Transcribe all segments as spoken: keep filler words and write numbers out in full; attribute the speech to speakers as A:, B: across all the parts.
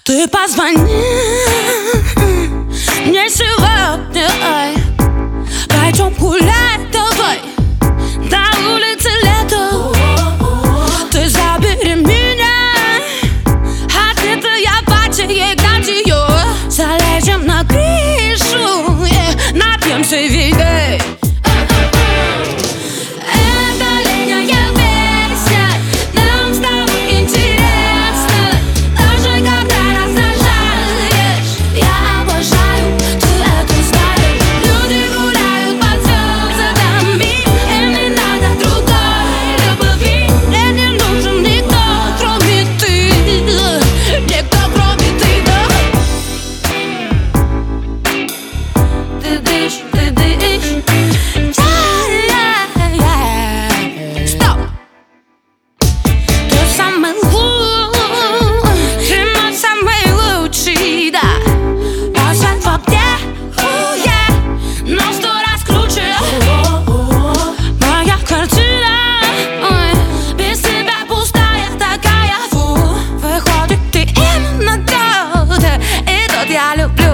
A: Ты позвони мне сегодня, ай. Пойдем гулять, давай. На улице лето. Ты забери меня, одетая в платье гладио. Залезем на крышу, yeah, напьемся виной. Я люблю.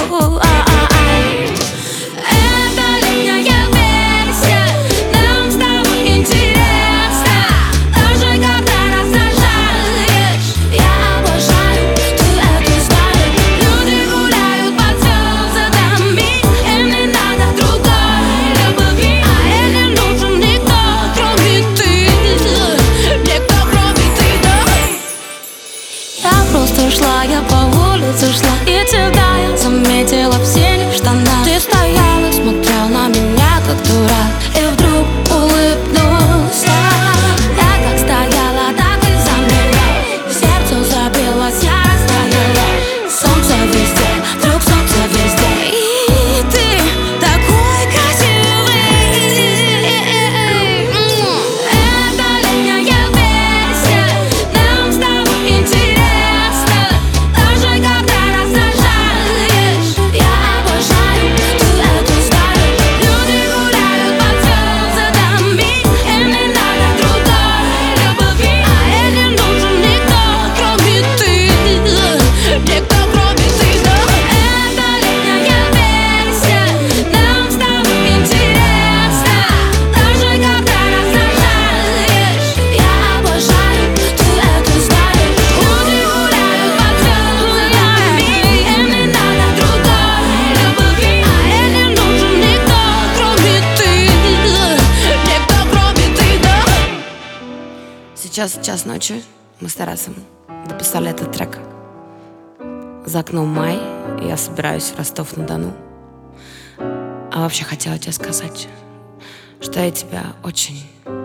A: Это летняя версия, нам с тобой интересно. Даже когда раздражаешь, я обожаю, ты это знаешь. Люди гуляют под звездами, им не надо другой любви. А им не нужен никто, кроме ты. Никто, кроме ты, да. Я просто шла, я по улице шла, и тебя я заметила в синих штанах. Ты стоял и смотрел на меня, как дурак, и вдруг улыбнулся. Я как стояла, так и замерла. Сердце забилось, я растаяла. Солнце везде, вдруг солнце везде. И ты такой красивый. Это летняя версия, нам с тобой интересно. Даже когда раздражаешь, я обожаю, ты это знаешь. Люди гуляют под звездами, им не надо другой любви. А им не нужен никто, кроме ты. Никто, кроме ты, да. Это летняя версия, нам с тобой интересно. Даже когда раздражаешь, я обожаю, ты это знаешь. Люди гуляют под звездами, им не надо другой любви. А им не нужен никто, кроме ты. Никто, кроме ты, да.
B: Сейчас час ночи. Мы с Тарасом дописали этот трек. За окном май, и я собираюсь в Ростов-на-Дону. А вообще хотела тебе сказать, что я тебя очень